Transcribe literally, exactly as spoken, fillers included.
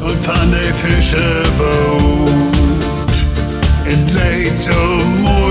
und van de Fische boot. Het leed zo mooi.